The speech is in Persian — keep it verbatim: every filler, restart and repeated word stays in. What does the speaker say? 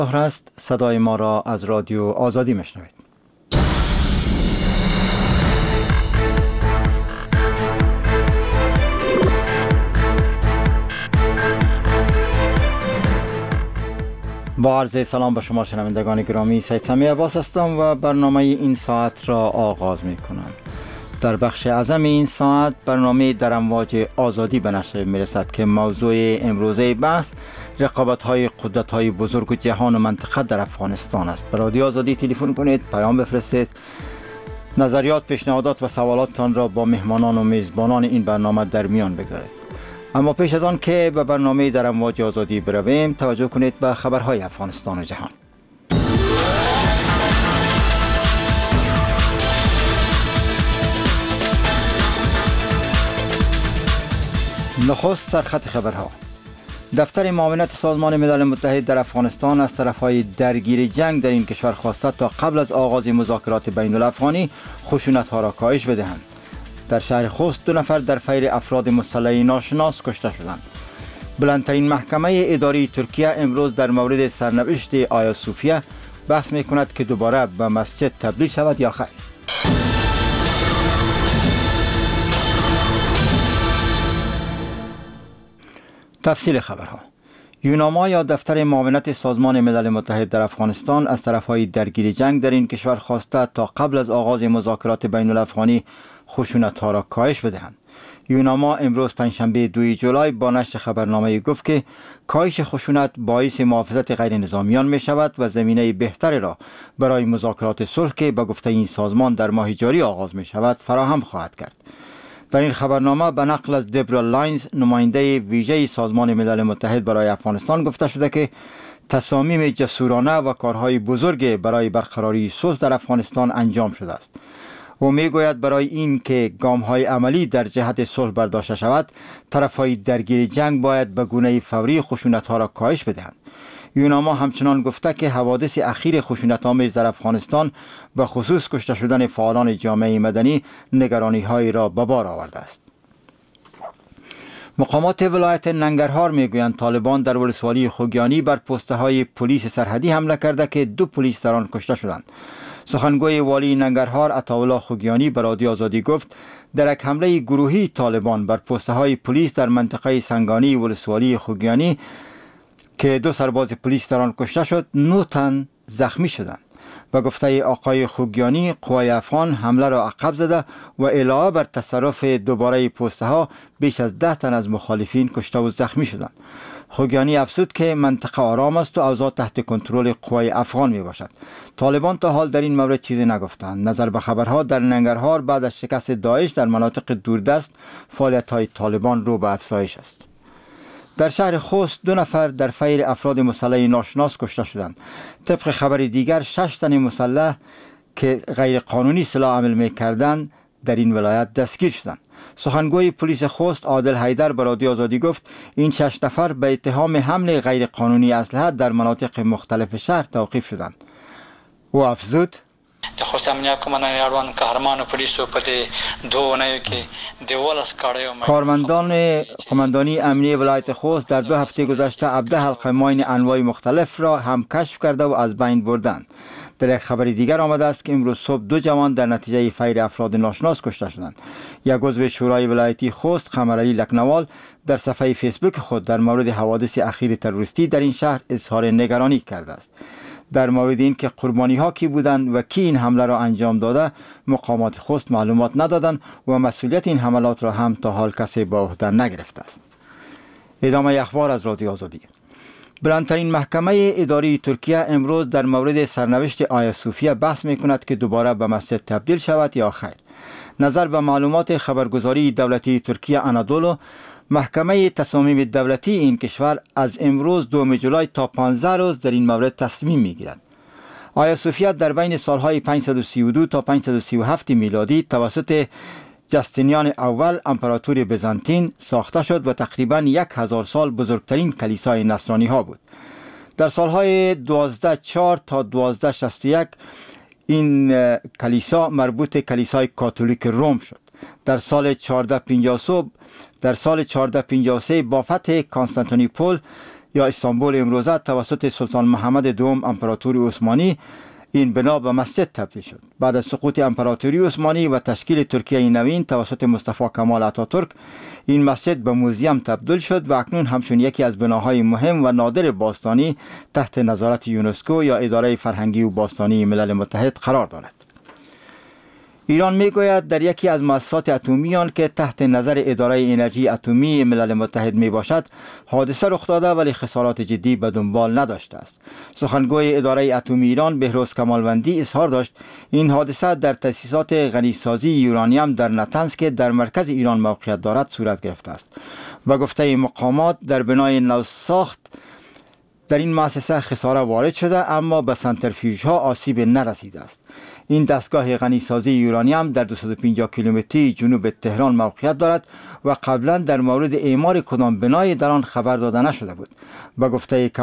ظهر است. صدای ما را از رادیو آزادی میشنوید. با عرض سلام به شما شنوندگان گرامی، سید سمی عباس هستم و برنامه این ساعت را آغاز می کنم. در بخش اعظم این ساعت برنامه در امواج آزادی به نشر می رسد که موضوع امروزه بحث رقابت‌های قدرت‌های بزرگ جهان و منطقه در افغانستان است. به رادیو آزادی تلفن کنید، پیام بفرستید، نظریات، پیشنهادات و سوالاتتان را با مهمانان و میزبانان این برنامه در میان بگذارید. اما پیش از آن که به برنامه در امواج آزادی برویم، توجه کنید به خبرهای افغانستان و جهان. نخست سرخط خبرها. دفتر معاونت سازمان ملل متحد در افغانستان از طرفهای درگیر جنگ در این کشور خواسته تا قبل از آغاز مذاکرات بین الافغانی خشونت‌ها را کاهش بدهند. در شهر خوست دو نفر در فیر افراد مسلح ناشناس کشته شدند. بلندترین محکمه اداری ترکیه امروز در مورد سرنوشت آیا صوفیه بحث می کند که دوباره به مسجد تبدیل شود یا خیر. تفصیل خبرها. یوناما یا دفتر معاونت سازمان ملل متحد در افغانستان از طرفهای درگیر جنگ در این کشور خواسته تا قبل از آغاز مذاکرات بین الافغانی خشونت‌ها را کاهش بدهند. یوناما امروز پنجشنبه دوم جولای با نشر خبرنامه گفت که کاهش خشونت باعث محافظت غیر نظامیان می شود و زمینه بهتری را برای مذاکرات صلح که به گفته این سازمان در ماه جاری آغاز می شود فراهم خواهد کرد. در این خبرنامه به نقل از دبرا لاینز، نماینده ویژه سازمان ملل متحد برای افغانستان، گفته شده که تصامیم جسورانه و کارهای بزرگ برای برقراری صلح در افغانستان انجام شده است. او میگوید برای این که گام‌های عملی در جهت صلح برداشته شود، طرف‌های درگیر جنگ باید به گونه فوری خشونت‌ها را کاهش بدهند. یوناما همچنان گفته که حوادث اخیر خشونت‌آمیز در افغانستان به خصوص کشته شدن فعالان جامعه مدنی نگرانی‌هایی را به بار آورده است. مقامات ولایت ننگرهار میگویند طالبان در ولسوالی خوگیانی بر پست‌های پلیس سرحدی حمله کرده که دو پلیس در آن کشته شدند. سخنگوی والی ننگرهار عطاالله خوگیانی به رادیو آزادی گفت در یک حمله گروهی طالبان بر پست‌های پلیس در منطقه سنگانی ولسوالی خوگیانی که دو سرباز پلیس در آن کشته شد، نه تن زخمی شدند. و گفته آقای خوگیانی قوای افغان حمله را عقب زده و علاوه بر تصرف دوباره پست‌ها بیش از ده تن از مخالفین کشته و زخمی شدند. خوگیانی افزود که منطقه آرام است و اوضاع تحت کنترل قوای افغان می باشد. طالبان تا حال در این مورد چیزی نگفتند. نظر به خبرها در ننگرهار بعد از شکست داعش در مناطق دوردست فعالیت‌های طالبان رو به افزایش است. در شهر خوست دو نفر در فیر افراد مسلح ناشناس کشته شدند. طبق خبر دیگر شش تن مسلح که غیر قانونی سلاح عمل می کردند در این ولایت دستگیر شدند. سخنگوی پلیس خوست عادل حیدر به رادیو آزادی گفت این شش نفر به اتهام حمل غیر قانونی اسلحه در مناطق مختلف شهر توقیف شدند. او افزود د خوست امنیت کمانډان اړوند قهرمان پولیسو په دو اونیو کې د ولس کاړیو کارمندان قماندانی امنیه ولایت خوست در دو هفته گذشته عبده حلقه ماین انواع مختلف را هم کشف کرده و از بین بردند. در یک خبر دیگر آمده است که امروز صبح دو جوان در نتیجه فیر افراد ناشناس کشته شدند. یک عضو شورای ولایتی خوست قمرعلی لکنوال در صفحه فیسبوک خود در مورد حوادث اخیر تروریستی در این شهر اظهار نگرانی کرده است. در مورد این که قربانی ها کی بودند و کی این حمله را انجام داده مقامات خوست معلومات ندادند و مسئولیت این حملات را هم تا حال کسی به عهده نگرفته است. ادامه اخبار از رادیو آزادی. بلندترین محکمه اداری ترکیه امروز در مورد سرنوشت آیا صوفیه بحث می کند که دوباره به مسجد تبدیل شود یا خیر. نظر به معلومات خبرگزاری دولتی ترکیه آنادولو، محکمه تصامیم دولتی این کشور از امروز دوم جولای تا پانزده روز در این مورد تصمیم می گیرد. آیا صوفیه در بین سالهای پانصد و سی و دو تا پانصد و سی و هفت میلادی توسط جستینیان اول امپراتور بزنطین ساخته شد و تقریباً یک هزار سال بزرگترین کلیسای نصرانی ها بود. در سالهای دوازده چهار تا دوازده شصت و یک این کلیسا مربوط کلیسای کاتولیک روم شد. در سال چهارده پنجاه و سه در سال چهارده پنجاه و سه با فتح کنستانتینوپل یا استانبول امروزه توسط سلطان محمد دوم امپراتوری عثمانی این بنا به مسجد تبدیل شد. بعد از سقوط امپراتوری عثمانی و تشکیل ترکیه نوین توسط مصطفی کمال اتاتورک این مسجد به موزیم تبدیل شد و اکنون همچون یکی از بناهای مهم و نادر باستانی تحت نظارت یونسکو یا اداره فرهنگی و باستانی ملل متحد قرار دارد. ایران میگوید در یکی از مؤسسات اتمی آن که تحت نظر اداره انرژی اتمی ملل متحد می باشد حادثه رخ داده ولی خسارات جدی به دنبال نداشته است. سخنگوی اداره اتمی ایران بهروز کمالوندی اظهار داشت این حادثه در تأسیسات غنیسازی یورانیم در نتنز که در مرکز ایران موقعیت دارد صورت گرفته است. و گفته مقامات در بنای نوساخت در این مؤسسه خساره وارد شده اما به سنترفیوژها آسیب نرسیده است. این دستگاه غنیسازی یورانیم در دویست و پنجاه کیلومتری جنوب تهران موقعیت دارد و قبلا در مورد اعمار کدام بنای در آن خبر داده نشده بود. با گفته